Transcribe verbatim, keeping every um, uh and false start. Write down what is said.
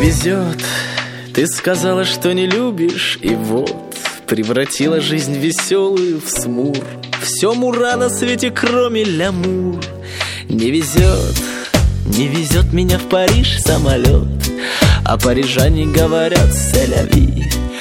везет, ты сказала, что не любишь, и вот превратила жизнь веселую в смур. Все мура на свете, кроме лямур. Не везет, не везет меня в Париж самолет, а парижане говорят «c'est la vie».